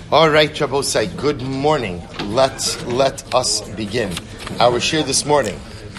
All right, Shabbosai, good morning. Let us begin. Our shir this morning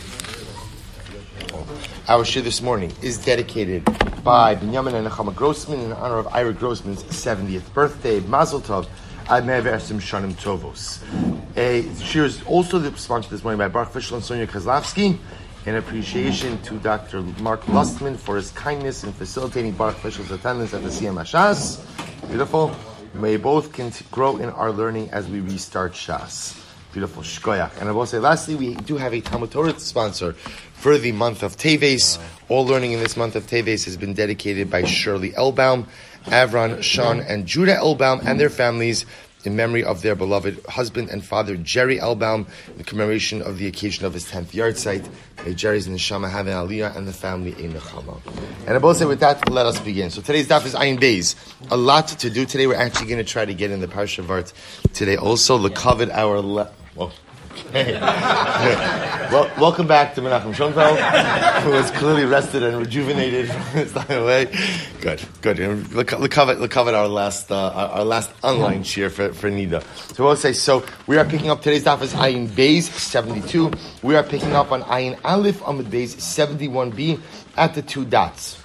is dedicated by Binyamin and Nechama Grossman in honor of Ira Grossman's 70th birthday. Mazel Tov. Admeversim Shanim Tovos. Shir is also sponsored this morning by Baruch Fischel and Sonia Kozlavsky in appreciation to Dr. Mark Lustman for his kindness in facilitating Baruch Fischel's attendance at the Siyam Shas. Beautiful. May both grow in our learning as we restart Shas. Beautiful. Shkoyach. And I will say, lastly, we do have a Talmud Torah sponsor for the month of Teves. All learning in this month of Teves has been dedicated by Shirley Elbaum, Avron, Sean, and Judah Elbaum and their families in memory of their beloved husband and father, Jerry Elbaum, in commemoration of the occasion of his 10th yahrzeit. May Jerry's neshama have an aliyah and the family a nechama. And I will say with that, let us begin. So today's daf is Ayin Beis. A lot to do today. We're actually going to try to get in the Parsha Vart today also. Lekavod our... Hey. Well, welcome back to Menachem Schoenfeld, who was clearly rested and rejuvenated from his time away. Good. Lekavod our last online cheer for Nida. So we'll say, so we are picking up today's daf as Ayin Beis 72. We are picking up on Ayin Aleph Amud Beis 71b at the two dots.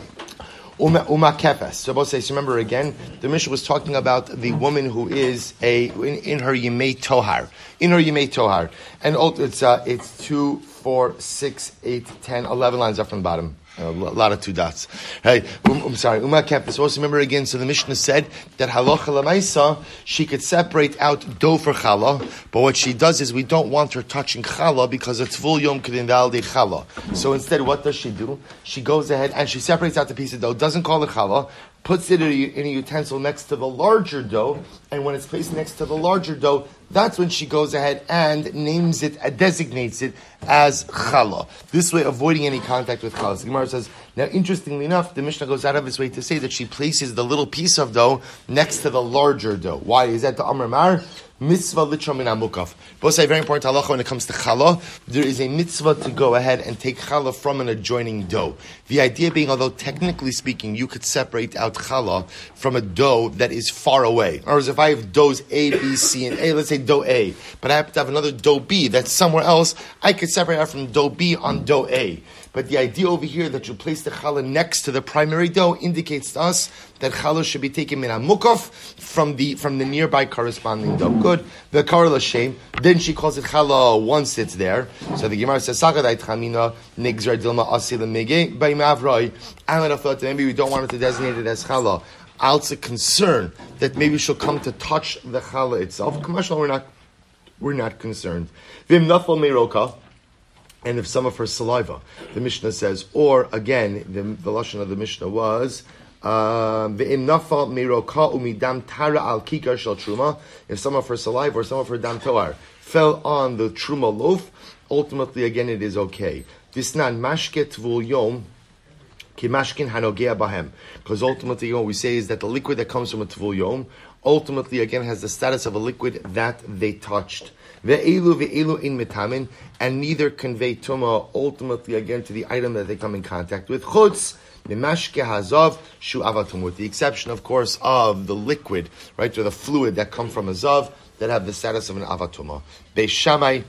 Uma kefes. So both say, so remember again, the Mishnah was talking about the woman who is in her Yemei Tohar. In her Yemei Tohar. And it's 2, 4, 6, 8, 10, 11 lines up from the bottom. A lot of two dots. Hey, sorry. Uma kefes. Also remember again, so the Mishnah said that halacha lemaisa, she could separate out dough for challah, but what she does is we don't want her touching challah because it's full yom kedin valde challah. So instead, what does she do? She goes ahead and she separates out the piece of dough, doesn't call it challah, puts it in a utensil next to the larger dough, and when it's placed next to the larger dough, that's when she goes ahead and names it, designates it as challah. This way, avoiding any contact with challah. So the Gemara says, now interestingly enough, the Mishnah goes out of its way to say that she places the little piece of dough next to the larger dough. Why? Is that the Amar Mar? Mitzvah litra min hamukaf. Both say very important halacha when it comes to challah. There is a mitzvah to go ahead and take challah from an adjoining dough. The idea being, although technically speaking, you could separate out challah from a dough that is far away. In other words, if I have doughs A, B, C, and A, let's say dough A, but I happen to have another dough B that's somewhere else, I could separate out from dough B on dough A. But the idea over here that you place the challah next to the primary dough indicates to us that challah should be taken min hamukaf from the nearby corresponding dough. Good. The kar l'shem. Then she calls it challah once it's there. So the Gemara says, "Sakadait chamina nigzar dilma asil mege by mavroi." I would have thought that maybe we don't want it to designate it as challah. Also concerned that maybe she'll come to touch the challah itself. Commercial, we're not concerned. Vim nafal meiroka. And if some of her saliva, the Mishnah says, or again, the lashon of the Mishnah was, ve'im nafal miroka umidam tara al kikar shel truma. If some of her saliva or some of her dam toar fell on the truma loaf, ultimately again it is okay. Visnan mashke tvul yom ki mashkin hanogea bahem. Because ultimately what we say is that the liquid that comes from a tvul yom ultimately again has the status of a liquid that they touched. Ve'elu in metamin, and neither convey tumah ultimately again to the item that they come in contact with. Chutz mimashke hazav shu avatum, with the exception, of course, of the liquid, right, or the fluid that come from a zav that have the status of an avatuma. Beis Shammai.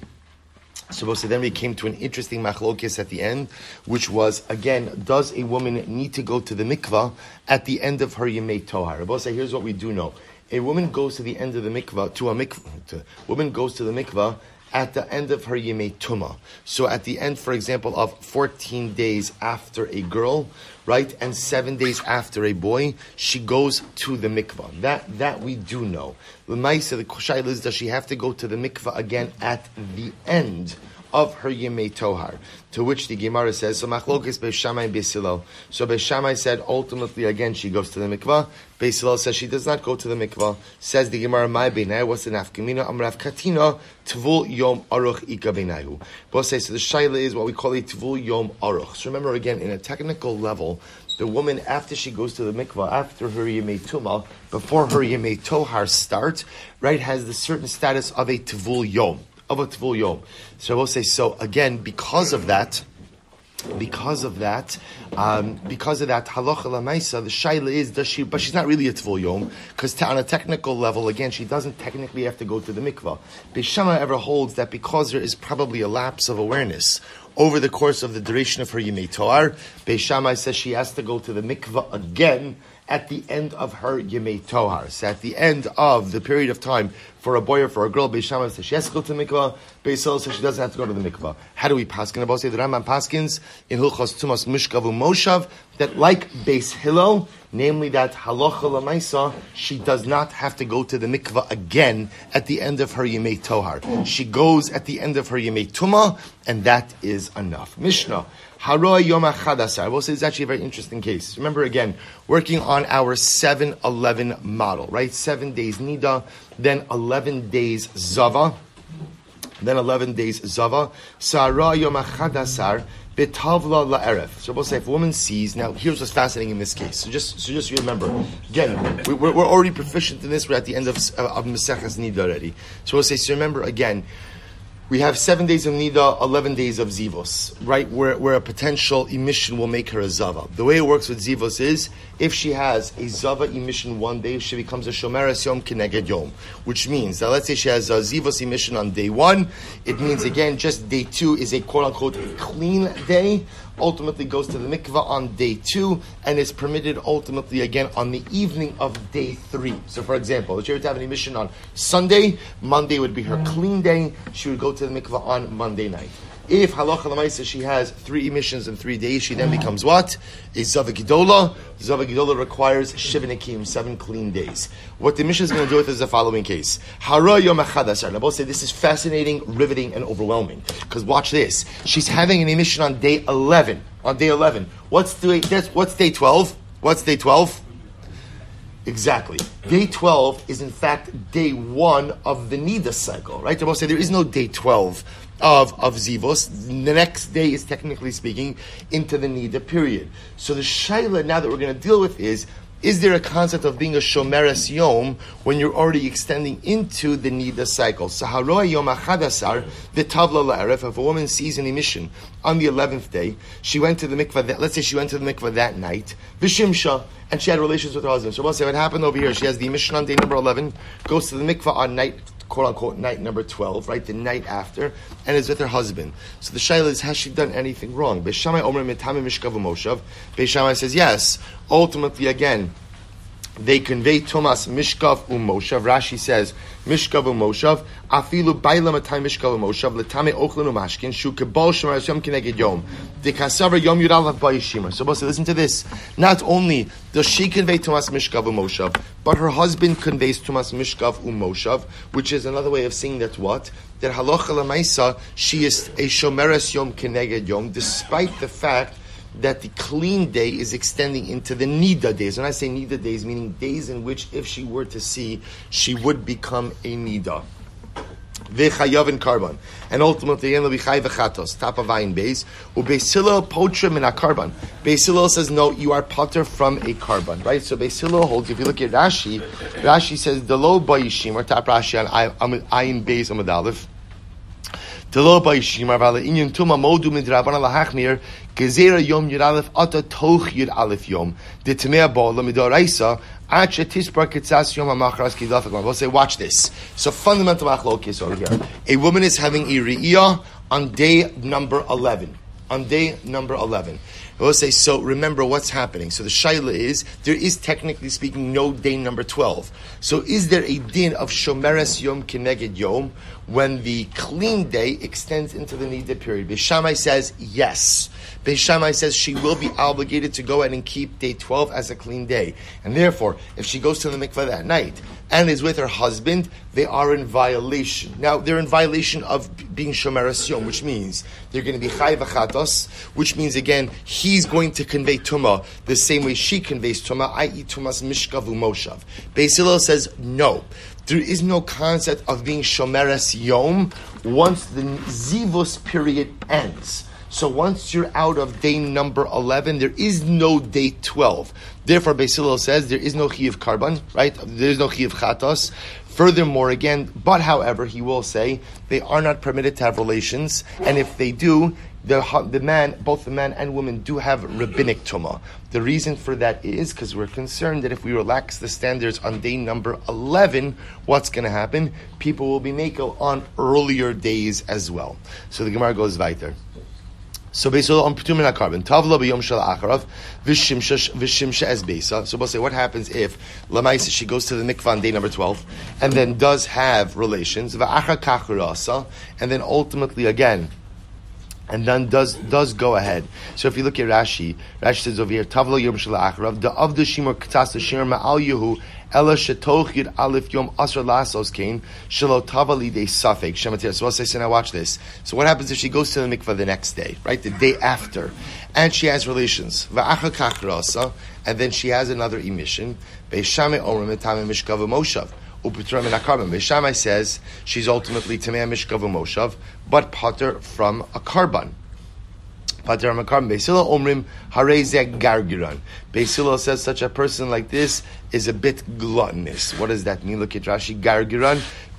So then we came to an interesting machlokes at the end, which was, again, does a woman need to go to the mikvah at the end of her Yemei Tohar? Rabbi say, here's what we do know. A woman goes to the end of the mikvah, woman goes to the mikvah at the end of her Yemei Tumah. So at the end, for example, of 14 days after a girl, right, and 7 days after a boy, she goes to the mikvah. That we do know. The Maisa, the Shaila is, does she have to go to the mikvah again at the end of her Yemei Tohar? To which the Gemara says, so machlokes Beis Shammai and Beis Hillel. So Beis Shammai said, ultimately, again, she goes to the mikvah. Beis Hillel says she does not go to the mikvah. Says the Gemara, my beinai, what's the nafkamina? Amrav katina, tvul yom aruch ika beinayu. Both say, so the shaila is what we call a tvul yom aruch. So remember again, in a technical level, the woman, after she goes to the mikvah, after her Yemei Tumah, before her Yemei Tohar starts, right, has the certain status of a tvul yom. Of a tvul yom. So I will say, so again, because of that, Because of that, halacha lamaisa, the shaila is, does she? But she's not really a tvul yom, because on a technical level, again, she doesn't technically have to go to the mikvah. Beis Shammai ever holds that because there is probably a lapse of awareness over the course of the duration of her Yemei Toar, Beis Shammai says she has to go to the mikvah again at the end of her Yemei Tohar. So at the end of the period of time for a boy or for a girl, Beis Shammai says she has to go to the mikvah. Beis Hillel says she doesn't have to go to the mikvah. How do we paskin about it? The Rambam paskins in Hilchos Tumas Mishkav Moshav that like Beis Hillel, namely that halacha lamaisa, she does not have to go to the mikvah again at the end of her Yemei Tohar. She goes at the end of her Yemei Tumah, and that is enough. Mishnah. Haroa Yom Achadasar. We'll say it's actually a very interesting case. Remember again, working on our 7-11 model, right? 7 days Nida, then 11 days Zava, then 11 days Zava. Sa'ara Yom Achadasar B'tavla la'erev. So we'll say if a woman sees, now here's what's fascinating in this case. So just remember, again, we're already proficient in this. We're at the end of Maseches Nida already. So we'll say, so remember again, we have 7 days of Nida, 11 days of Zivos, right? Where a potential emission will make her a Zava. The way it works with Zivos is, if she has a Zava emission one day, she becomes a Shomeres Yom Keneged Yom. Which means that let's say she has a Zivos emission on day 1, it means again, just day 2 is a quote-unquote clean day, ultimately goes to the mikvah on day 2, and is permitted ultimately again on the evening of day 3. So for example, if she were to have an emission on Sunday, Monday would be her clean day, she would go to the mikvah on Monday night. If halacha l'maisa she has 3 emissions in 3 days, she then becomes what? A Zava Gedola. Zava Gedola requires Shivanikim, 7 clean days. What the Mishnah is going to do with is the following case. Hara Yom Achadasar. Both say this is fascinating, riveting, and overwhelming. Because watch this. She's having an emission on day 11. On day 11. What's day 12? What's day 12? Exactly. Day 12 is in fact day 1 of the Nida cycle, right? Both say there is no day 12 of Zivos. The next day is, technically speaking, into the Nida period. So the Shaila now that we're going to deal with is there a concept of being a Shomeres Yom when you're already extending into the Nida cycle? So Haroa Yom Achadasar, the Tavla La'aref, if a woman sees an emission on the 11th day, she went to the mikvah, let's say she went to the mikvah that night, Vishimsha, and she had relations with her husband. So we'll say what happened over here, she has the emission on day number 11, goes to the mikvah on night, quote-unquote, night number 12, right, the night after, and is with her husband. So the shaila is, has she done anything wrong? Beis Shammai Omer Mitame Mishkav Moshav. Beis Shammai says, yes. Ultimately, again, they convey Tumas Mishkav Moshav. Rashi says, Mishkav Moshav, Afilu Baila Matai Mishkav Moshav, Letame Ochlan Umashkin, Shu Kebal Shemar Yom Keneged Yom, De Kasavar Yom Yudalav Bayishima. So, listen to this. Not only does she convey Tumas Mishkav Moshav, but her husband conveys Tumas Mishkav Moshav, which is another way of saying that what? That Halacha L'Maisa, she is a Shomeres Yom Keneged Yom, despite the fact that the clean day is extending into the Nida days. When I say Nida days, meaning days in which if she were to see, she would become a Nida. V'chayav in karban. And ultimately, again, l'bichai v'chatos, top of ayin beis, u'beis Hillel potra min ha-karban. Beis Hillel says, no, you are potter from a karban, right? So Beis Hillel holds, if you look at Rashi says, Delo ba'yishim, or top Rashi on ayin beis amud aleph, Delo ba'yishim, avala inyan tuma modu midrabana lahachmir, gezera yom yud aleph, ata toch yud aleph yom, de temea bo'la midoraisa, we'll say, watch this. So fundamental machlokes over here. A woman is having a re'iyah on day number 11. On day number 11. We'll say, so remember what's happening. So the shaila is, there is technically speaking no day number 12. So is there a din of Shomeres Yom Keneged Yom when the clean day extends into the Nida period? Beis Shammai says yes. Beis Shammai says she will be obligated to go ahead and keep day 12 as a clean day. And therefore, if she goes to the mikveh that night and is with her husband, they are in violation. Now, they're in violation of being Shomeres Yom, which means they're going to be Chai V'chatos, which means, again, he's going to convey Tumah the same way she conveys Tumah, i.e. Tumas Mishkav U'Moshav. Beis Hillel says no. There is no concept of being Shomeres Yom once the Zivos period ends. So once you're out of day number 11, there is no day 12. Therefore, Beis Hillel says there is no Chiyuv Karban, right? There is no Chiyuv Chatos. Furthermore, again, but however, he will say, they are not permitted to have relations, and if they do, the man, both the man and woman, do have rabbinic tumah. The reason for that is because we're concerned that if we relax the standards on day number 11, what's going to happen? People will be makel on earlier days as well. So the Gemara goes weiter. So basically on Ptumin HaKarban, Tavla b'yom shel acharav, v'shimsha es beisa. So we'll say, what happens if Lamaisa, she goes to the mikvah on day number 12, and then does have relations, v'achar kach rasa, and then ultimately again, and then does go ahead. So if you look at Rashi says over here, Tavla yom shel acharav, the avdu shimur k'tas shir ma'al yehu, ela shetoch yud alif yom asr lasos kain, shelo tavali de safek, shematir. So I'll say, so now watch this. So what happens if she goes to the mikvah the next day, right, the day after, and she has relations, va'achar kach rasa, and then she has another emission, be'shamei omrim etamei mishkav moshav. Shammai says she's ultimately Tamei Mishkav Moshav, but Pater from a karban. Pater from a karban. Beisila Omrim Harezek Gargiran. Beisila says such a person like this is a bit gluttonous. What does that mean? Look at Rashi. Gargiran.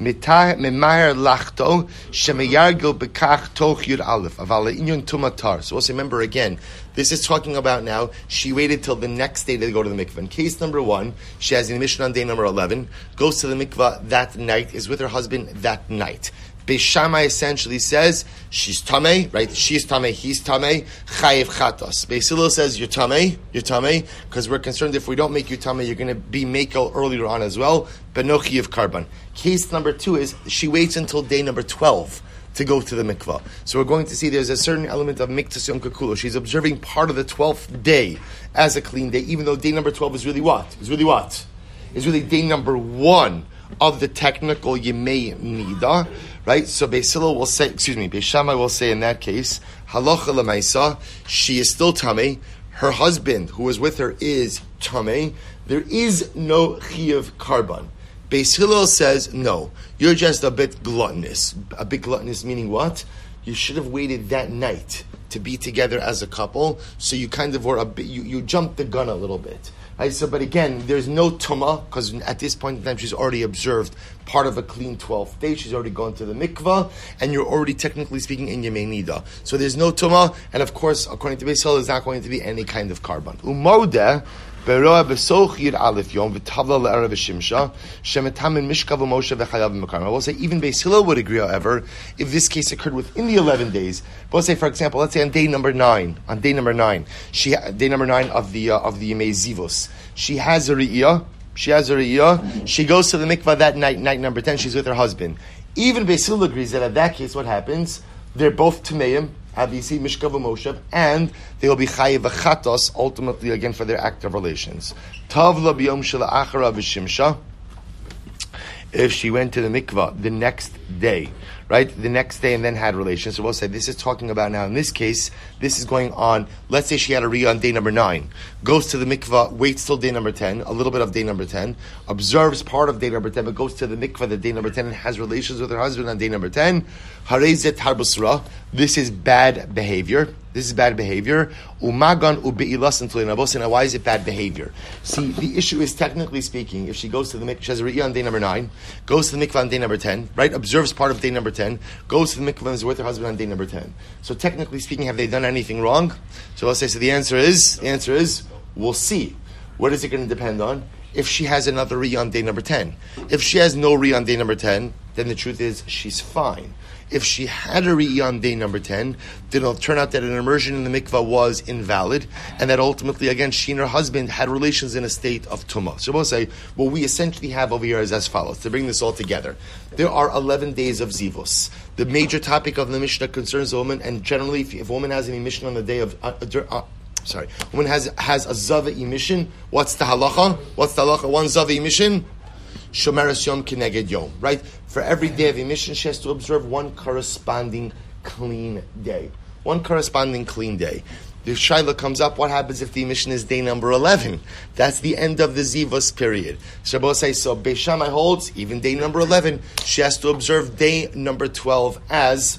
Memahar lachto shemeyargil bekach toch yud aleph aval inyon tumatar. So also remember again, this is talking about now, she waited till the next day to go to the mikvah. In case number 1, she has an emission on day number 11, goes to the mikvah that night, is with her husband that night. Beis Shammai essentially says, she's tamei, right? She's tamei, he's tamei, chayev chatos. Beis Hillel says, you're tamei, because we're concerned if we don't make you tamei, you're going to be mekel earlier on as well, but no chayev karban. Case number 2 is, she waits until day number 12 to go to the mikvah. So we're going to see there's a certain element of miktas yom kakulo. She's observing part of the 12th day as a clean day, even though day number 12 is really what? Is really day number 1 of the technical Yemei Nida, right? So Beis Hillel will say, Beis Shammai will say in that case, halacha l'maisa, she is still tamei, her husband who was with her is tamei, there is no chiyuv karban. Beis Hillel says, no, you're just a bit gluttonous. A bit gluttonous meaning what? You should have waited that night to be together as a couple, so you kind of were a bit, you jumped the gun a little bit. Right, so, but again, there's no tumah, because at this point in time she's already observed part of a clean 12th day, she's already gone to the mikvah, and you're already technically speaking in Yemei Nida. So there's no tumah, and of course, according to Beis Hillel, there's not going to be any kind of karban. Umodeh, Beroa besoch yid alif yom v'tavla le'erav v'shimsha shemetamin mishkav v'moshe v'chayav v'makarma. We'll say even Beis Hillel would agree, however, if this case occurred within the 11 days. We'll say, for example, let's say on day number 9, day number 9 of the Yemei Zivos, she has a re'iyah. She goes to the mikvah that night number 10. She's with her husband. Even Beis Hillel agrees that in that case, what happens? They're both tameim. Obviously, Mishkav Moshav, and they will be chayiv v'chatos ultimately again for their act of relations. Tavla b'yom shel achara v'shimsha. If she went to the mikvah the next day, right? The next day and then had relations. So we'll say this is talking about now, in this case, this is going on, let's say she had a riyah on day number 9, goes to the mikvah, waits till day number 10, a little bit of day number 10, observes part of day number 10, but goes to the mikvah the day number 10 and has relations with her husband on day number 10. Harezet harbusra. This is bad behavior. Umagan ube'ilas and now why is it bad behavior? See, the issue is technically speaking, if she goes to the mikvah, she has a riyah on day number 9, goes to the mikvah on day number 10, right? Observes part of day number 10, goes to the mikvah and is with her husband on day number 10. So technically speaking, have they done anything wrong? So I'll say, so the answer is, we'll see. What is it going to depend on? If she has another riyah on day number 10. If she has no riyah on day number 10, then the truth is, she's fine. If she had a riyah on day number 10, then it'll turn out that an immersion in the mikvah was invalid, and that ultimately, again, she and her husband had relations in a state of tumah. So we'll say, what we essentially have over here is as follows, to bring this all together. There are 11 days of zivos. The major topic of the Mishnah concerns a woman, and generally, if a woman has an emission on the day of... woman has a zava emission, what's the halacha? One zava emission? Shomeres yom keneged yom, right? For every day of emission, she has to observe one corresponding clean day. The shaila comes up, what happens if the emission is day number 11? That's the end of the zivos period. Shabbos says, so Beis Shammai holds, even day number 11, she has to observe day number 12 as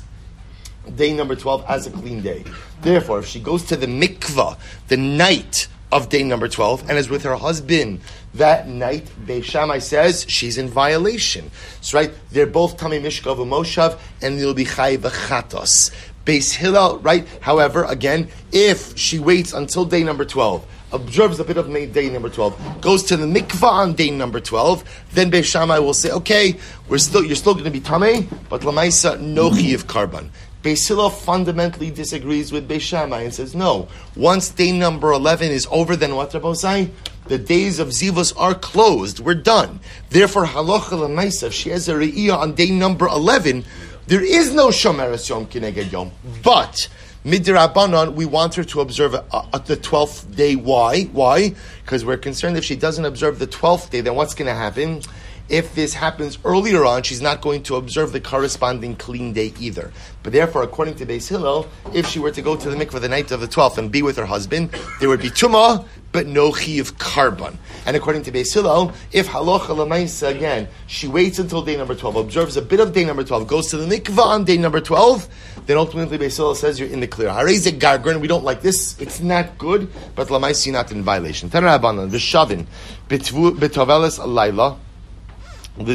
a clean day. Therefore, if she goes to the mikvah the night of day number 12 and is with her husband that night, Beis Shammai says she's in violation. That's right. They're both Tamei Mishkav Moshav and they'll be Chayiv Chatos. Beis Hillel, right? However, again, if she waits until day number 12, observes a bit of day number 12, goes to the mikvah on day number 12, then Beis Shammai will say, okay, you're still going to be tamei, but lamaisa no chiyuv karban. Beis Hillel fundamentally disagrees with Beis Shammai and says, no, once day number 11 is over, then what, Rabbosai? The days of Zivos are closed. We're done. Therefore, halacha lamaisa, if she has a re'iyah on day number 11, there is no shomeres yom kineged yom. But midrabanan, we want her to observe at the 12th day. Why? Why? Because we're concerned if she doesn't observe the 12th day, then what's going to happen? If this happens earlier on, she's not going to observe the corresponding clean day either. But therefore, according to Beis Hillel, if she were to go to the mikveh the night of the 12th and be with her husband, there would be tumah, but no chiyuv karban. And according to Beis Hillel, if halacha l'maisa, again, she waits until day number 12, observes a bit of day number 12, goes to the mikveh on day number 12, then ultimately Beis Hillel says you're in the clear. Harei gargren, we don't like this, it's not good, but l'maisa you're not in violation. Tana Rabbanan, v'shavin, b'toveles alayla, but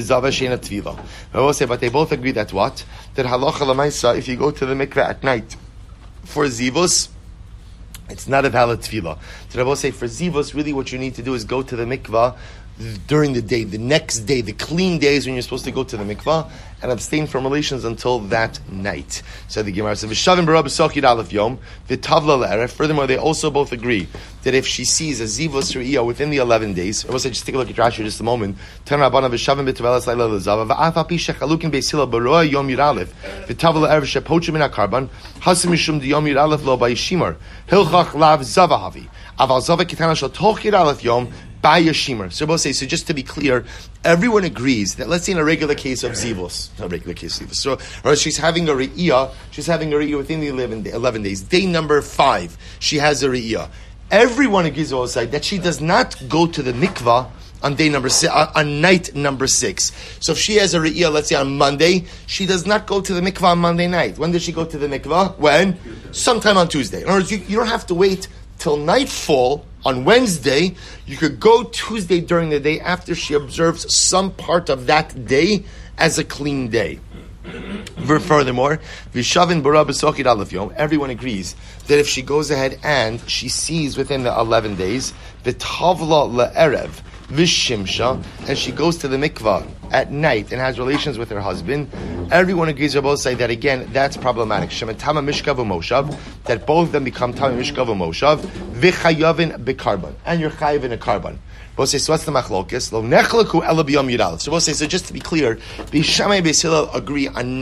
they both agree that what? That halacha l'maisa, if you go to the mikveh at night for zivos, it's not a valid tefillah. So I will say for zivos, really what you need to do is go to the mikveh during the day, the next day, the clean days when you're supposed to go to the mikveh, and abstain from relations until that night. So the Gemara says, "V'shavim b'rab b'sokid aleph yom v'tavla le'eref." Furthermore, they also both agree that if she sees a zivos re'iyah within the 11 days, I will say, just take a look at Rashi just a moment. Tan Rabbana v'shavim b'tvelas layla l'zava v'af api shechalukin Beis Hillel b'roa yom yir aleph v'tavla le'eref shepochim min hakarban hasim mishum d'yom yir aleph lo b'yishimar hilchach lav zava havi aval zava kitana shel toch yir aleph yom. By Yashimar. So both say, so just to be clear, everyone agrees that let's say in a regular case of Zivos, not a regular case of Zivos, so or she's having a Re'iyah within the 11 days. Day number 5, she has a Re'iyah. Everyone agrees also that she does not go to the mikvah on day number 6, on night number 6. So if she has a Re'iyah, let's say on Monday, she does not go to the mikvah on Monday night. When does she go to the mikvah? When? Sometime on Tuesday. In other words, you don't have to wait till nightfall on Wednesday. You could go Tuesday during the day after she observes some part of that day as a clean day. Furthermore, Vishavin bara b'sokid aleph yom, everyone agrees that if she goes ahead and she sees within the 11 days, v'tavla le'erev, v'shimsha, and she goes to the mikvah at night and has relations with her husband, everyone agrees on both sides that again, that's problematic. Shemetama mishkav u'moshav, that both of them become tama mishkav u'moshav, v'chayavin b'karban, and you're chayav in a karban. Both say, so what's the machlokes? Lo nechlaku ela b'yom yidal. So both say, so just to be clear, Beis Shammai and Beis Hillel agree on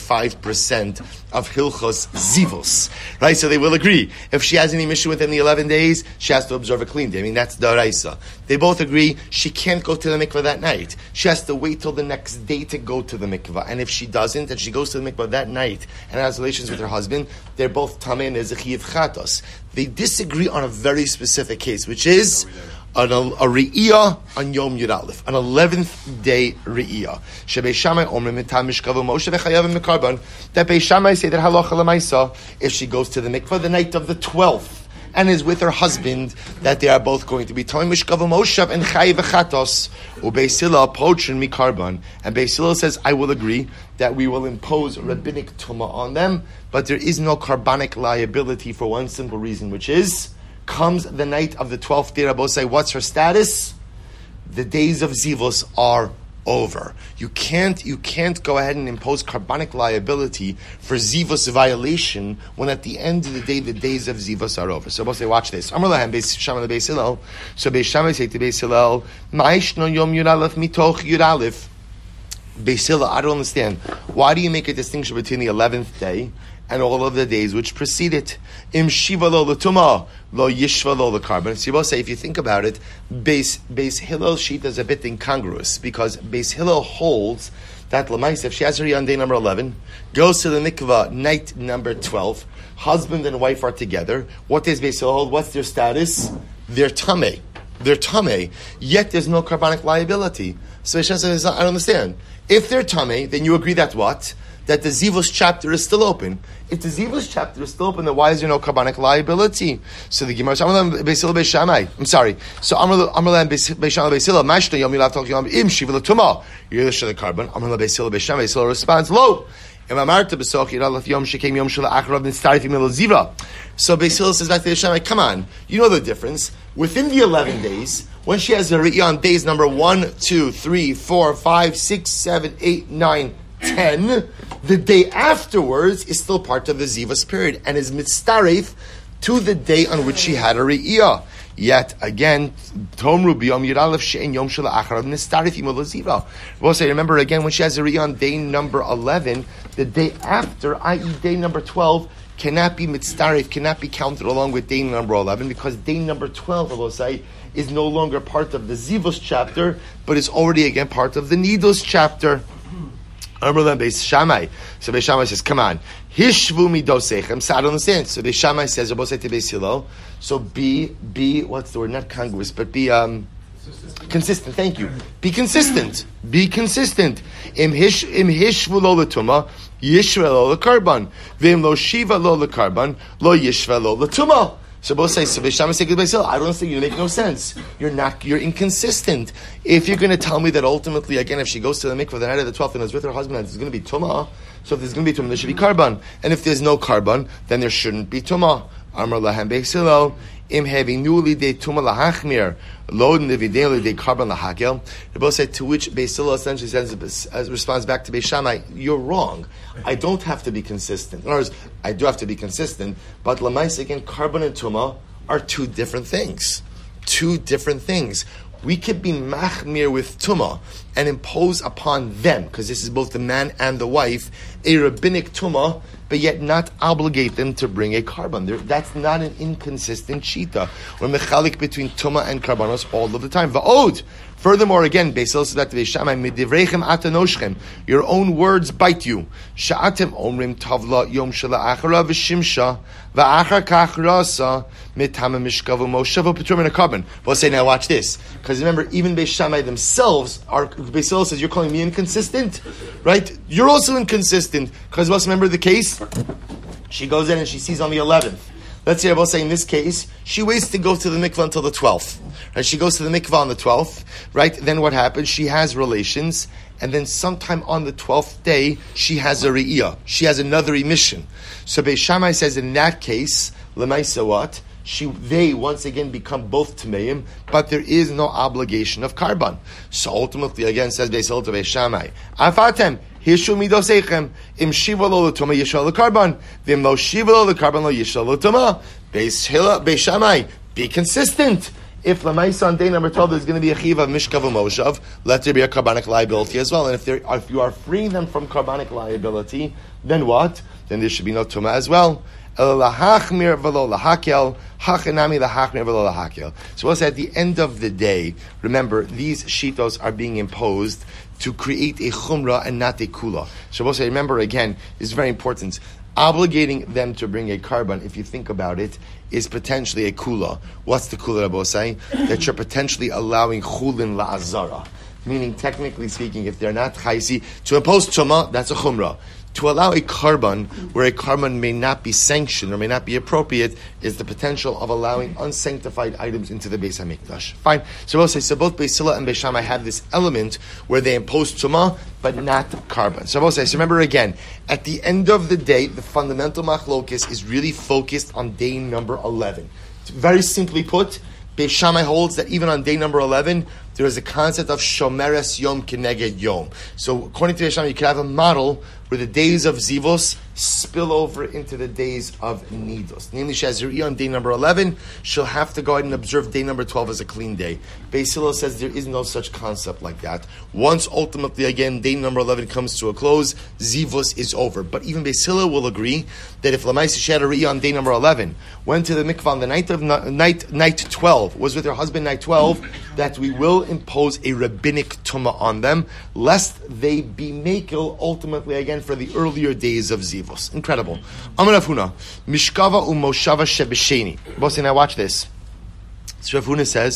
95% of Hilchos Zivos. Right? So they will agree. If she has any mission within the 11 days, she has to observe a clean day. I mean, that's Daraisa. They both agree she can't go to the mikvah that night. She has to wait till the next day to go to the mikvah. And if she doesn't, and she goes to the mikvah that night and has relations with her husband, they're both tamei and there's a chiyuv chatos. They disagree on a very specific case, which is a re'iyah on Yom Yud Aleph, an 11th day re'iyah. Shebei Shammai omrim mitam mishkav u'moshe v'chayavim mekarban. That Beis Shammai say that halacha l'maisa, if she goes to the mikvah the night of the 12th and is with her husband, that they are both going to be tamei mishkav u'moshav and chayiv v'chatos. U'Beis Hillel pochrin mikarban. And Beis Hillel says, I will agree that we will impose rabbinic tumah on them, but there is no carbonic liability for one simple reason, which is comes the night of the 12th day, Rabbi say, what's her status? The days of Zivos are over. You can't go ahead and impose carbonic liability for Zivos violation when at the end of the day, the days of Zivos are over. So Rabbi say, watch this. Amar lahem, Beis Shammai Beis Hillel. So Beis Shammai say to Beis Hillel, Ma'ishno yom Yud Aleph mitoch Yud Aleph. Beis Hillel, I don't understand. Why do you make a distinction between the 11th day and all of the days which precede it? Im shiva lo l'tumah, lo yishva lo l'karban. So you both say, if you think about it, Beis Hillel's sheet is a bit incongruous, because Beis Hillel holds that l'mais, if she has her on day number 11, goes to the mikvah night number 12, husband and wife are together. What does Beis Hillel hold? What's their status? They're tamei. They're tamei. Yet there's no carbonic liability. So Beis Hillel says, I don't understand. If they're tamei, then you agree that what? that the Zivos chapter is still open. If the Zivos chapter is still open, then why is there no carbonic liability? So the Gemara says, I'm sorry. So Amrlan Beishamai Beisila, Mashna Yom Yilav Tok Yom Im Shiva Latuma. You're the Shada carbon. Amrlan Beisila Beishamai Beisila responds, Lo. So Beisila says back to Beishamai, come on, you know the difference. Within the 11 days, when she has a Re'iyah on days number 1, 2, 3, 4, 5, 6, 7, 8, 9, 10, the day afterwards is still part of the Zivas period and is mitzaref to the day on which she had a Re'iyah. Yet again, Tomru b'yom yiralef she'en yom shel acharav nistarif imo l'ziva. We'll say, remember again, when she has a Re'iyah on day number 11, the day after, i.e. day number 12, cannot be mitzarif, cannot be counted along with day number 11, because day number 12, we'll say, is no longer part of the Zivos chapter, but is already again part of the Nidos chapter. Amrlan Beis Shammai. So Beis Shammai says, come on. Hishvu midosechem. So I don't understand. So Beis Shammai says, Rabbi say to Beis Hillel, so be, what's the word? Not congruous, but be consistent. Thank you. Be consistent. Be consistent. Im hishvu lo l'tuma, yishva lo l'karban. V'im lo shiva lo l'karban, lo yishva lo l'tuma. So both say, so Beis Shammai say, I don't think you make no sense. You're inconsistent. If you're going to tell me that ultimately, again, if she goes to the mikveh the night of the 12th and is with her husband, there's going to be tumah. So if there's going to be tumah, there should be karban. And if there's no karban, then there shouldn't be tumah. Amar lahem Beis Hillel, im newly de tumah lahachmir, lo nevideli de karban lahakel. They both say, to which Beis Hillel essentially says, responds back to Beis Shammai, you're wrong. I don't have to be consistent. In other words, I do have to be consistent, but lamais again, karban and tumah are two different things. Two different things. We could be machmir with tumah and impose upon them, because this is both the man and the wife, a rabbinic tumah, but yet not obligate them to bring a karban. That's not an inconsistent shita. We're mechalik between tumah and karbanos all of the time. Va'od. Furthermore, again, Beis Hillel says back to Beis Shammai, midivrechem atanoshchem, your own words bite you. Sha'atem omrim tavla yom shela achara v'shimsha v'achar kach rasa mitama mishkavu moshavu peturim and a carbon. We'll say, now watch this, because remember, even Beis Shammai themselves Beis Hillel says, you're calling me inconsistent, right? You're also inconsistent, because let's remember the case. She goes in and she sees on the 11th. Let's say, I will say in this case, she waits to go to the mikvah until the 12th. Right? She goes to the mikvah on the 12th, right? Then what happens? She has relations, and then sometime on the 12th day, she has a re'iyah. She has another emission. So Beis Shammai says, in that case, l'maisa what? They once again become both tameim, but there is no obligation of karban. So ultimately, again, says Beis Hillel to Beis Shammai, afatem, hishu midosechem, im shiva lo l'tuma yishal l'karban, v'im lo shiva lo l'karban lo yishal l'tuma. Beis Shammai, be consistent. If Lamaisa on day number 12 there's going to be a chiv of mishkav u'moshav, let there be a carbonic liability as well. And if you are freeing them from carbonic liability, then what? Then there should be no tumah as well. So we'll say at the end of the day, remember, these shitos are being imposed to create a chumrah and not a kula. So we'll say, remember again, it's very important. Obligating them to bring a karban, if you think about it, is potentially a kula. What's the kula, Rabbi say? That you're potentially allowing chulin la'azara. Meaning, technically speaking, if they're not chaisi, to impose tumah, that's a chumrah. To allow a karban, where a karban may not be sanctioned or may not be appropriate, is the potential of allowing unsanctified items into the Beis HaMikdash. Fine. So we'll say, so both Beis Hillel and Beis Shammai have this element where they impose tumah, but not karban. So we'll say, so remember again, at the end of the day, the fundamental machlokes is really focused on day number 11. Very simply put, Beis Shammai holds that even on day number 11, there is a concept of shomeres yom keneged yom. So according to Beis Shammai, you can have a model where the days of Zivos spill over into the days of Nidos. Namely, she has her on day number 11, she'll have to go ahead and observe day number 12 as a clean day. Beis Hillel says there is no such concept like that. Once ultimately, again, day number 11 comes to a close, Zivos is over. But even Beis Hillel will agree that if Lamaisa she had a on day number 11, went to the mikvah on the night 12, was with her husband night 12, that we will impose a rabbinic tumah on them, lest they be makel ultimately again for the earlier days of Zivos. Incredible. Amar Rav Huna, Mishkava u'moshava shebesheni. Bossy, now watch this. So Rav Huna says,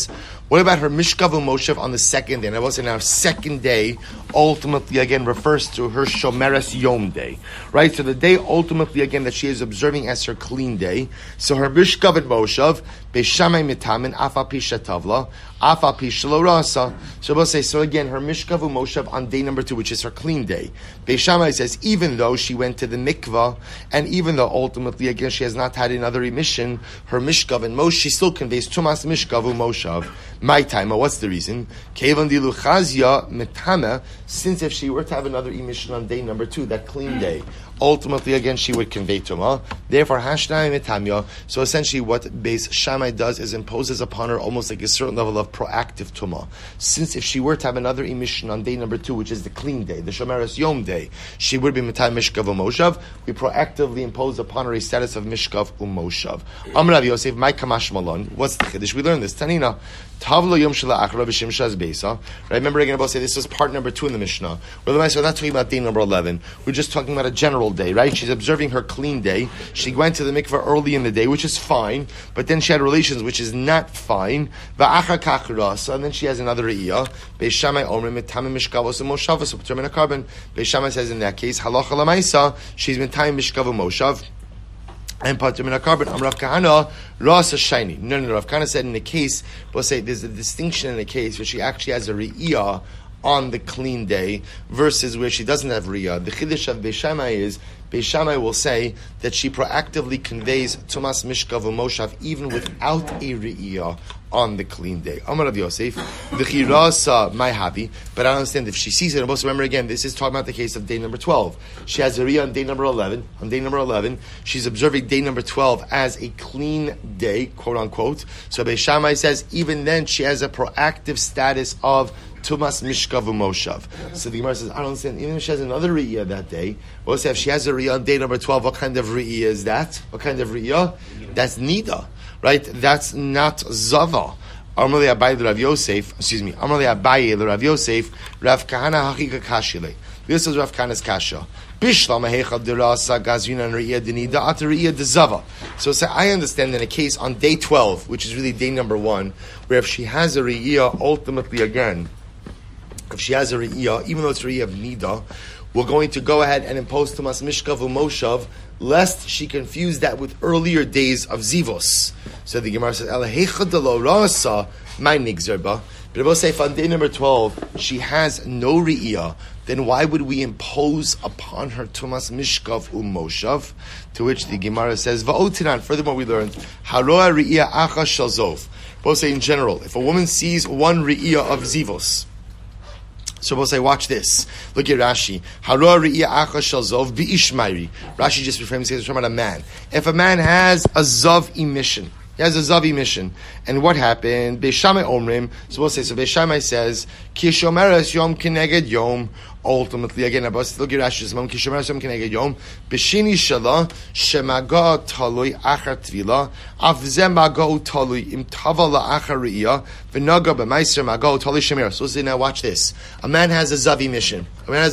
What about her Mishkav Moshav on the second day? And I will say now, second day ultimately again refers to her Shomeres Yom day, right? So the day ultimately again that she is observing as her clean day. So her Mishkav and Moshav, Beishamai Mitamin, Afa Pisha Tavla, Afa Pisha Rasa. So we'll say, so again, her Mishkav Moshav on day number 2, which is her clean day. Beishamai says, even though she went to the mikvah, and even though ultimately again she has not had another emission, her Mishkav and Moshav, she still conveys Tumas Mishkav Moshav. My time, what's the reason? Kevan dilu chazia metame. Since if she were to have another emission on day number 2, that clean day, ultimately again she would convey tuma. Therefore, hashnai metamya. So essentially, what Beis Shammai does is imposes upon her almost like a certain level of proactive tuma. Since if she were to have another emission on day number 2, which is the clean day, the Shomeres Yom day, she would be metam mishkav umoshav. We proactively impose upon her a status of mishkav umoshav. Amar Rav Yosef, my kamash malon. What's the chiddush? We learned this. Tanina. Tavlo Yom Shela Achra B'Shimshas Beisa. Remember again about say this is part number 2 in the Mishnah. We're not talking about day number 11. We're just talking about a general day, right? She's observing her clean day. She went to the mikveh early in the day, which is fine, but then she had relations, which is not fine. Va'achar kach, and then she has another re'iyah. Beis Shammai omrim mitamim mishkavos u'moshavos u'p'termin ha'karban. Beis Shammai says in that case, halacha l'maisa, she's mitamim mishkav u'moshav. And Pater Carbon, Rav Kahana, Rasa Shiny. No, Rav Kahana said in the case, we'll say there's a distinction in the case where she actually has a Re'iyah on the clean day versus where she doesn't have Re'iyah. The Chiddush of Beis Shammai is, Beis Shammai will say that she proactively conveys Tumas Mishkav Moshav even without a Re'iyah on the clean day. Amar Rav Yosef, V'chirasa my happy, but I don't understand if she sees it. And also remember again, this is talking about the case of day number 12. She has a Re'iyah on day number 11. On day number 11, she's observing day number 12 as a clean day, quote unquote. So Beis Shammai says even then she has a proactive status of Tumas Mishkav Moshav. So the Gemara says, I don't understand. Even if she has another Re'iyah that day, we'll say if she has a Re'iyah on day number 12, what kind of Re'iyah is that? What kind of Re'iyah? That's Nida, right? That's not Zava. Amrli Abaye Rav Yosef, Amrli Abaye Rav Yosef, Rav Kahana Hachika Kashile. This is Rav Kahana's Kasha. Bishlam Hecha Derasa Gazrina and Re'iyah Denida Ata Re'iyah Dezava. So I understand in a case on day 12, which is really day number 1, where if she has a Re'iyah, ultimately again, if she has a Re'iyah, even though it's Re'iyah of Nida, we're going to go ahead and impose Tumas Mishkav Moshav, lest she confuse that with earlier days of Zivos. So the Gemara says, Elahecha Delo Rasa, my Nigzerba. But if we'll say if on day number 12 she has no Re'iyah, then why would we impose upon her Tumas Mishkav Moshav? To which the Gemara says, Va'otinan. Furthermore, we learned, Haroa Re'iyah Acha Shalzov. We'll say in general, if a woman sees one Re'iyah of Zivos, so we'll say, watch this. Look at Rashi. Haro re'iyah acha shel zov bi'ishmairi. Rashi just reframes it from a man. If a man has a zav emission, he has a zav emission, and what happened? Beis Shammai omrim. So we'll say, so Beis Shammai says, ki shomeres yom keneged yom. Ultimately, again, look at Rashi's mom. Ki shomeres yom keneged yom. B'shini shala shemaga talui achar tvila. Avzeh maga talui im tavala achar re'iyah. V'naga b'maiser maga talui shemir. So say, now watch this. A man has a zav emission.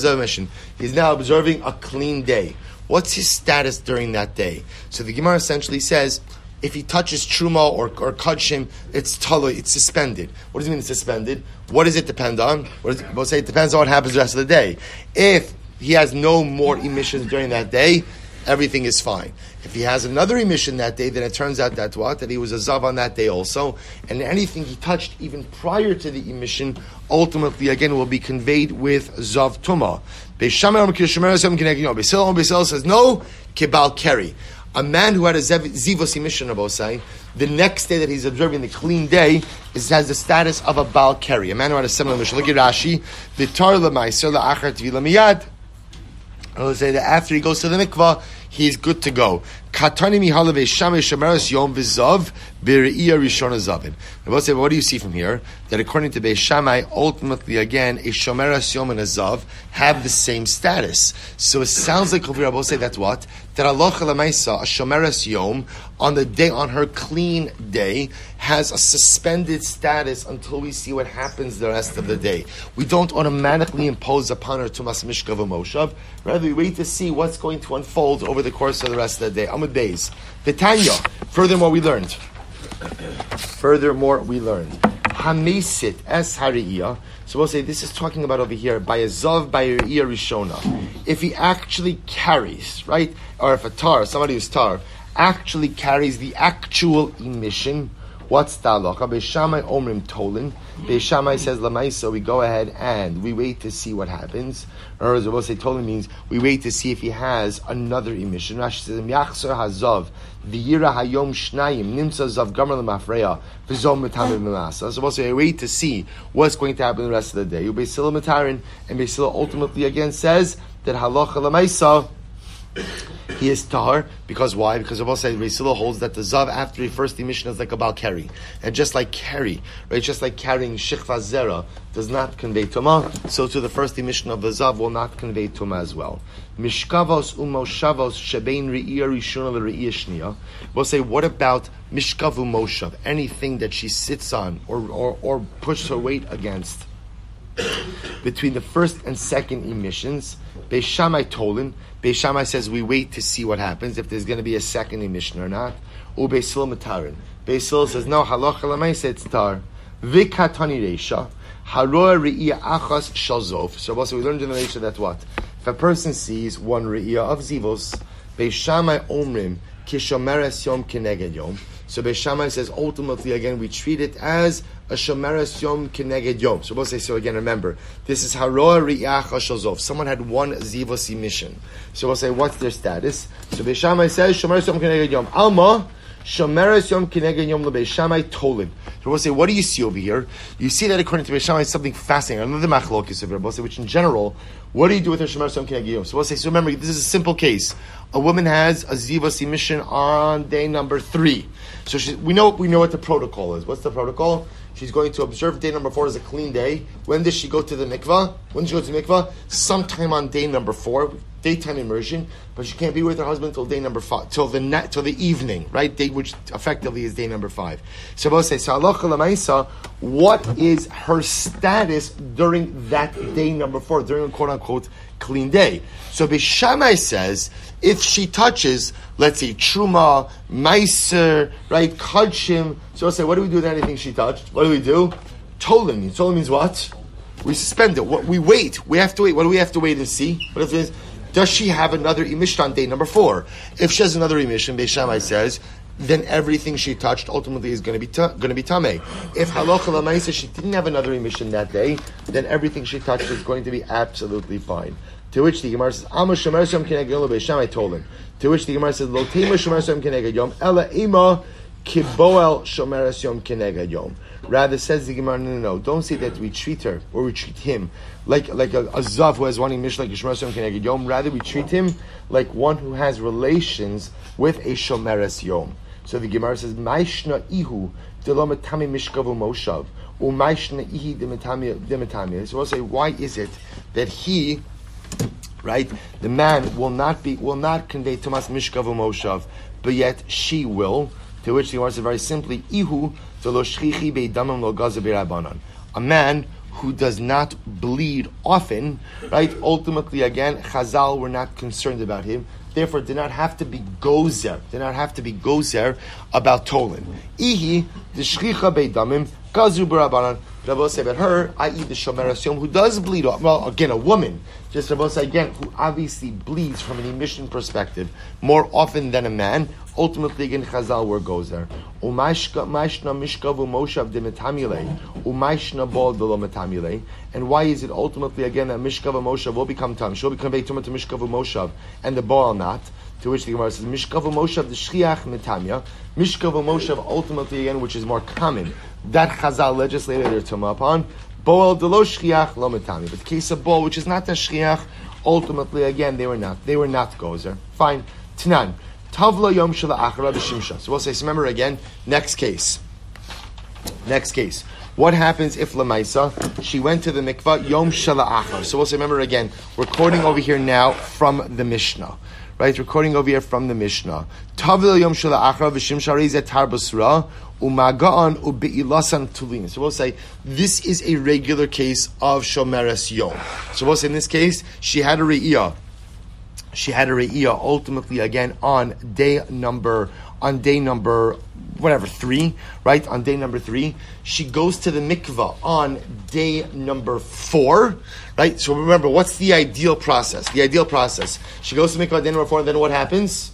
He's now observing a clean day. What's his status during that day? So the Gemara essentially says, if he touches truma or kachim, it's talui, it's suspended. What does it mean it's suspended? What does it depend on? We'll say it depends on what happens the rest of the day. If he has no more emissions during that day, everything is fine. If he has another emission that day, then it turns out that what? That he was a zav on that day also, and anything he touched even prior to the emission, ultimately again will be conveyed with zav tuma. Beis Hillel says no, kibal keri. A man who had a zivos emission of Osai, the next day that he's observing the clean day, has the status of a bal keri. A man who had a similar mission. Look at Rashi. V'tar l'maiser la'achar tvila miyad. I will say that after he goes to the mikvah, he's good to go. Katani mihala ve'shamei shemeres yom v'zav b're'iyah rishona zavin. I will say, what do you see from here? That according to Beis Shammai, ultimately again, a shomeres yom and a zav have the same status. So it sounds like over here, I will say that's what? That Allah Lamaisa, a shomeres yom, on the day, on her clean day, has a suspended status until we see what happens the rest of the day. We don't automatically impose upon her Tumas Mishkav Moshav. Rather, we wait to see what's going to unfold over the course of the rest of the day. Amud Beis. Tanya. Furthermore, we learned. Hamesit es hariyah. So we'll say this is talking about over here by a zav by a re'iyah rishona. If he actually carries, right, or if a tar, somebody who's tar, actually carries the actual emission. What's the halacha? Beis Shammai omrim tolin. Beis Shammai says lamaisa. We go ahead and we wait to see what happens. Or as we'll say, tolin means we wait to see if he has another emission. Rashi says yachzor hazav v'yira hayom shnayim nimsa zav gamer lemafreya v'zom metamid melasa. So we'll say we wait to see what's going to happen the rest of the day. Beis Hillel matarin, and Beis Hillel ultimately again says that halacha lamaisa. He is tahar, because why? Because Rabbi said Beis Hillel holds that the zav after the first emission is like a bal keri, and just like keri, right? Just like carrying shichva zera does not convey tumah, so to the first emission of the zav will not convey tumah as well. Mishkavos umoshavos shebein re'iyah rishona le're'iyah shniya. We'll say, what about mishkav umoshav? Anything that she sits on or pushes her weight against between the first and second emissions. Beis Shammai tolin. Beis Shammai says we wait to see what happens, if there's going to be a second emission or not. Beis Hillel matarin. Beis Hillel says no, halacha lemaisa it's tar. Vikatani reisha haroa re'iyah achas shalzov. So also we learned in the reisha that what? If a person sees one re'iyah of zivos, Beis Shammai omrim kishomeres yom keneged yom. So Beis Shammai says ultimately again we treat it as a shomeres yom keneged yom. So we'll say, so again remember, this is haroa ri'ach hashazov. Someone had one zivos emission. So we'll say, what's their status? So Beis Shammai says shomeres yom keneged yom. Alma shomeres yom keneged yom leBeis Shammai tolin. So we'll say, what do you see over here? You see that according to Beis Shammai, something fascinating. Another machlokes over here, we'll say, which in general, what do you do with her shomeres yom keneged yom? So we'll say, so remember, this is a simple case. A woman has a zivos emission on day number 3. So we know what the protocol is. What's the protocol? She's going to observe day number 4 as a clean day. When does she go to the mikvah? When does she go to the mikvah? Sometime on day number 4, daytime immersion. But she can't be with her husband till day number 5, till the evening, right? Day which effectively is day number 5. So we'll say, so halacha l'maisa, what is her status during that day number 4, during a quote unquote clean day? So Beis Shammai says, if she touches, let's say, truma, meiser, right, kudshim, so we'll say, what do we do with anything she touched? What do we do? Tolin. Tolin means what? We suspend it. We wait. We have to wait. What do we have to wait and see? What if it is? Does she have another emission on day number 4? If she has another emission, Beis Shammai says, then everything she touched ultimately is going to be tamei. If halacha l'maisa she didn't have another emission that day, then everything she touched is going to be absolutely fine. To which the Gemara says, "Ama shomer yom keneged yom Beis Shammai tolin." To which the Gemara says, "Lo tema shomer yom keneged yom ela ima kiboel shomer yom keneged yom." Rather, says the Gemara, no. Don't say that we treat her or we treat him like a zav who has one emission like a shomer yom keneged yom. Rather, we treat him like one who has relations with a shomeres yom. So the Gemara says, "Ma'ishna ihu delom etami mishkavu moshav u'ma'ishna ihi demetami." So we'll say, why is it that he, right, the man will not convey Tumas Mishkav Moshav, but yet she will? To which the Gemara says very simply, Ihu lo shchichi beidamim lo gaza b'rabanan. A man who does not bleed often, right? Ultimately, again, Chazal were not concerned about him. Therefore, did not have to be gozer. Did not have to be gozer about Tolin. Ihi the shchicha beidamim gazu b'rabanan. Rabbi say about her, i.e. the shomeres yom, who does bleed off. Well, again, a woman. Just Rabbi say again, who obviously bleeds from an emission perspective more often than a man. Ultimately, again, Chazal where goes there. U'maishna mishkavu moshav demetamile, u'maishna bol delo metamile. And why is it ultimately again that mishkavu moshav will become tam? She'll become tumah to mishkavu moshav, and the bol not. To which the Gemara says, mishkavu moshav the shchiach metamya. Mishkavu moshav ultimately again, which is more common. That Chazal legislated their tumah upon. Boel delo shchiach lo metami. But the case of bol, which is not the shchiach, ultimately again they were not gozer. Fine. Tanan. Tavla yom shela achara b'shimsha. So we'll say, so remember again, next case. What happens if Lamaisa, she went to the mikvah yom shela achara? So we'll say, remember again, we're quoting over here now from the Mishnah. Right, recording over here from the Mishnah. Tavil yom shela achra v'shimsha reizet tar basra umaga'an u'be'ilasan tulin. So we'll say this is a regular case of shomeres yom. So we'll say in this case she had a re'iyah. Ultimately again on day number on day number 3, right? On day number 3, she goes to the mikvah on day number 4, right? So remember, what's the ideal process? The ideal process. She goes to the mikvah on day number 4, and then what happens?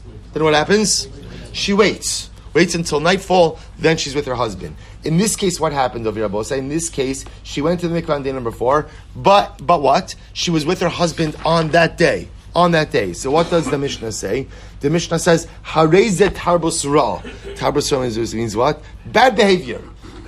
She waits until nightfall, then she's with her husband. In this case, what happened over here, Bosa? In this case, she went to the mikvah on day number 4, but what? She was with her husband on that day. So what does the Mishnah say? The Mishnah says, Harezet tarbus ra. Tarbus ra means what? Bad behavior,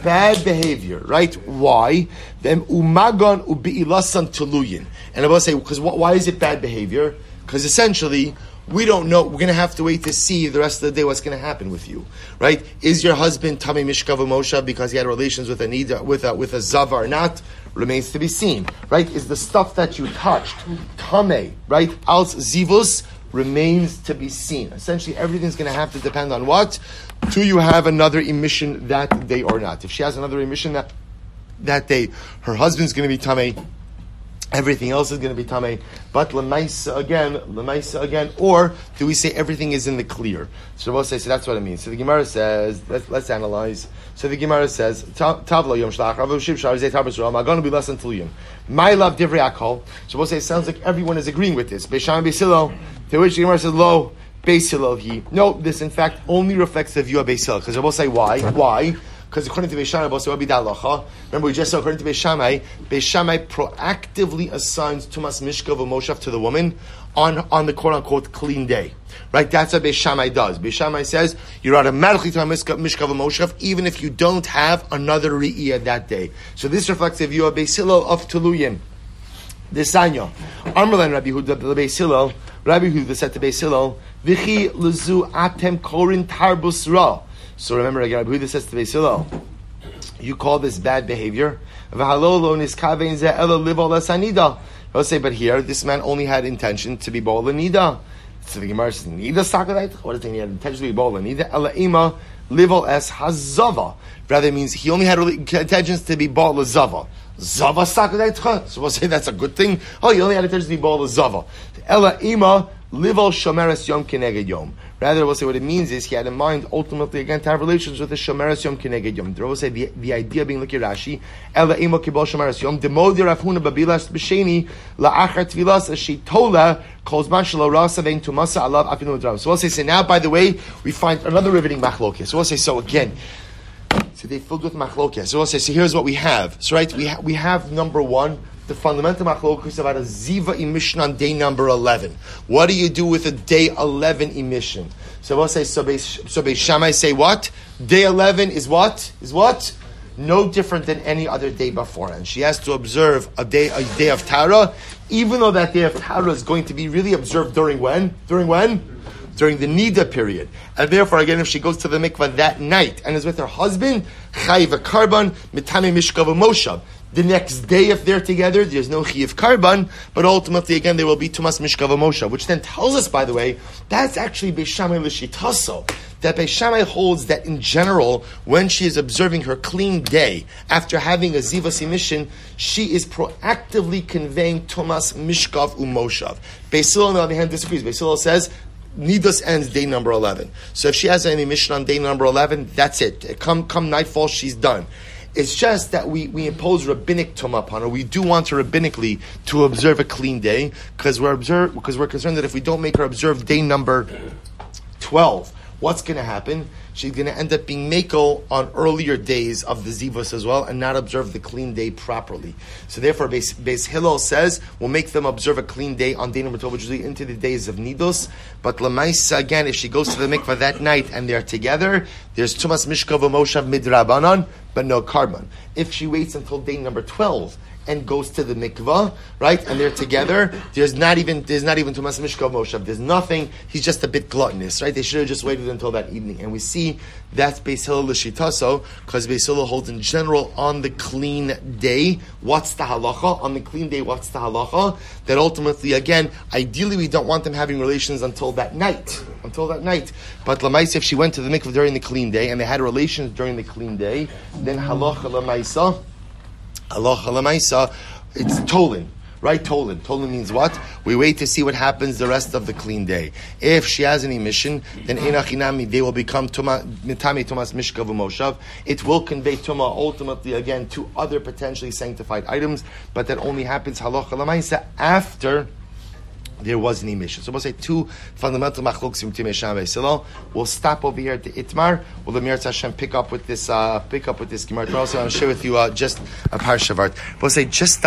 right? Why? Then umagon ubi'ilasan tuluyin. And I will say, because why is it bad behavior? Because essentially, we don't know. We're going to have to wait to see the rest of the day what's going to happen with you, right? Is your husband Tamei Mishkav Moshe because he had relations with a nida, with a zava or not? Remains to be seen, right? Is the stuff that you touched Tamei, right? Als zivus remains to be seen. Essentially, everything's going to have to depend on what? Do you have another emission that day or not? If she has another emission that day, her husband's going to be Tamei. Everything else is going to be tamei, but lemaisa again, or do we say everything is in the clear? So we'll say, so that's what it means. So the Gemara says, let's analyze. So the Gemara says, Tavlo yom shlach, Rav Shiv Shar Zay Tarbus Ram, going to be less than Tuliyim. My love divrei akol. So we'll say, it sounds like everyone is agreeing with this. Beisham Beis Hillel, to which the Gemara says, lo, Beis Hillel he. No, this in fact only reflects the view of Beis Hillel, because we'll say why? Because according to Beis Shammai, remember we just saw according to Beis Shammai proactively assigns Tumas Mishkav Moshav to the woman on the quote unquote clean day. Right? That's what Beis Shammai does. Beis Shammai says you're automatically to Mishkav Moshav even if you don't have another Re'iyah that day. So this reflects the view of Beis Hillel of Tuluyin. Desanya. Amrlan Rabbi Huda Beis Hillel. Rabbi Huda said to Beis Hillel, V'chi lezu atem korin tarbus ra. So remember again, Rabbi Huda says to Beis Hillel, you call this bad behavior? I'll say, but here, this man only had intention to be Bo'al Nida. So the Gemara says, Nida Sakadait? What does it mean? He had intention to be Bo'al Nida? Ela ima livel es hazava. Rather, it means he only had intentions to be Bo'al Zava. Zava Sakadait? So we'll say that's a good thing. Oh, he only had intentions to be Bo'al Zava. Ela ima livel shomeres yom keneged yom. Rather, we'll say what it means is he had in mind ultimately again to have relations with the shomeres yom keneged yom. We'll say the idea being, look at Rashi, Ela imo kibol shomeres yom demodi Rav Huna babilas b'sheni la'achar tvilas ashitola calls mashalo rasa vein tumasa alav afinu dram. So we'll say, now by the way, we find another riveting machlokes. So we'll say, so again, so they filled with machlokes. So we'll say, so here's what we have. So right, we have number one, the fundamental machlokus about a ziva emission on day number 11. What do you do with a day 11 emission? So we'll say, so Beis Shammai say what? Day 11 is what? No different than any other day before. And she has to observe a day of Tara, even though that day of Tara is going to be really observed during when? During the Nida period. And therefore, again, if she goes to the mikvah that night and is with her husband, Chayiv Karban, Mitame Mishkav Moshav. The next day, if they're together, there's no Chayiv Karban, but ultimately, again, there will be Tumas Mishkav Moshav, which then tells us, by the way, that's actually Beis Shammai L'Shitaso. That Beis Shammai holds that in general, when she is observing her clean day, after having a Zivas emission, she is proactively conveying Tumas Mishkav Umoshav. Beis Hillel, on the other hand, disagrees. Beis Hillel says, Nidus ends day number 11. So if she has an emission on day number 11, that's it. Come nightfall, she's done. It's just that we impose rabbinic tumah upon her. We do want her rabbinically to observe a clean day because we're concerned that if we don't make her observe day number 12, what's going to happen? She's going to end up being mekel on earlier days of the zivos as well and not observe the clean day properly. So therefore, Beis Hillel says we'll make them observe a clean day on day number 12, which is usually into the days of nidos. But lemaisa, again, if she goes to the mikvah that night and they're together, there's tumas mishkav moshav midrabanan, but no karban. If she waits until day number 12 and goes to the mikvah, right, and they're together, there's not even Tumas Mishkav Moshav. There's nothing. He's just a bit gluttonous, right? They should have just waited until that evening. And we see that's Beis Hillel L'Shitaso, because Beis Hillel holds in general on the clean day. What's the halacha? On the clean day, what's the halacha? That ultimately, again, ideally we don't want them having relations until that night. But Lamaisa, if she went to the mikvah during the clean day, and they had relations during the clean day, then halacha Lamaisa, it's tolen, right? Tolan. Tolan means what? We wait to see what happens the rest of the clean day. If she has an emission, then Einachinami, they will become Mitami Tumas Mishkav Moshav. It will convey Tumah ultimately again to other potentially sanctified items, but that only happens halacha l'maisa after there was an emission. So we'll say two fundamental machloks Timei Sham Ve'Silo. We'll stop over here at the Itmar. We'll the Mir Hashem pick up with this Gemara. Also, I'll share with you just a parshavart. We'll say just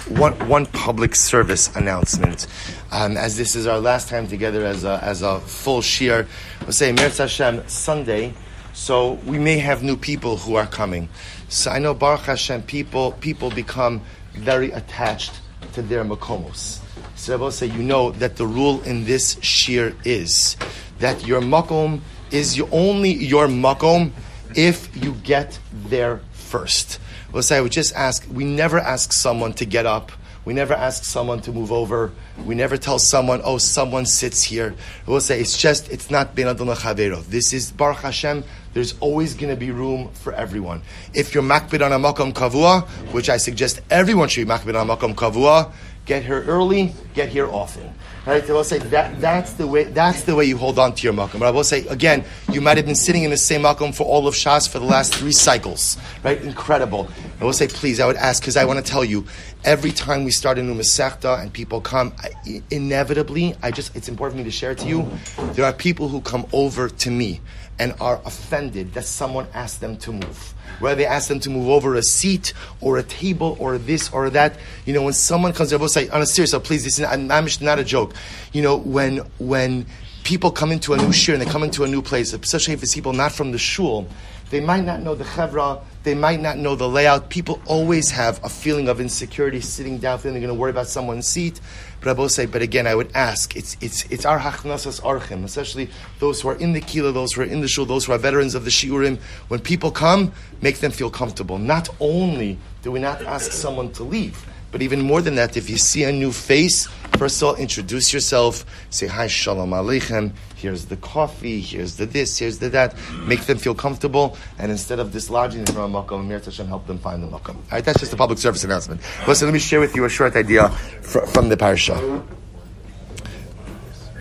one public service announcement. As this is our last time together as a full shiur, we'll say Mir Hashem Sunday. So we may have new people who are coming. So I know Baruch Hashem people become very attached to their makomos. So I will say, you know that the rule in this shiur is that your makom is only your makom if you get there first. We'll say, I would just ask, we never ask someone to get up. We never ask someone to move over. We never tell someone, oh, someone sits here. We'll say, it's not ben adon l'chavero. This is Baruch Hashem. There's always going to be room for everyone. If you're makbid on a makom kavua, which I suggest everyone should be makbid on a makom kavua, get here early, get here often. Right? So I will say that's the way you hold on to your makom. But I will say again, you might have been sitting in the same makom for all of Shas for the last 3 cycles. Right? Incredible. I will say, please, I would ask, because I want to tell you, every time we start a new Masechta and people come, inevitably, it's important for me to share it to you. There are people who come over to me and are offended that someone asked them to move. Whether they ask them to move over a seat or a table or this or that. You know, when someone comes, I will say, on a serious note, please, this is not a joke. You know, when people come into a new shiur and they come into a new place, especially if it's people not from the shul, they might not know the chevra, they might not know the layout. People always have a feeling of insecurity sitting down, feeling they're going to worry about someone's seat. But I will say, but again, I would ask, it's our hachnasas archim, especially those who are in the kila, those who are in the shul, those who are veterans of the shiurim. When people come, make them feel comfortable. Not only do we not ask someone to leave, but even more than that, if you see a new face, first of all, introduce yourself, say, hi, shalom aleichem, here's the coffee, here's the this, here's the that, make them feel comfortable, and instead of dislodging them from a makom, Mir Hashem help them find the makom. All right, that's just a public service announcement. Listen, let me share with you a short idea from the parasha.